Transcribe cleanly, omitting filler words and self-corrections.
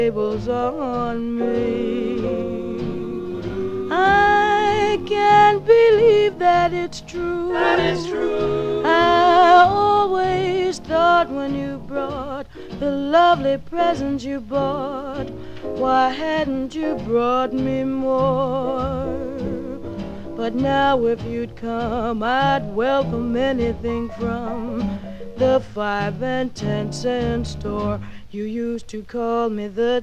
tables on me. I can't believe that it's true. That is true. I always thought when you brought the lovely presents you bought, why hadn't you brought me more? But now if you'd come, I'd welcome anything from the 5 and 10 cent store. You used to call me the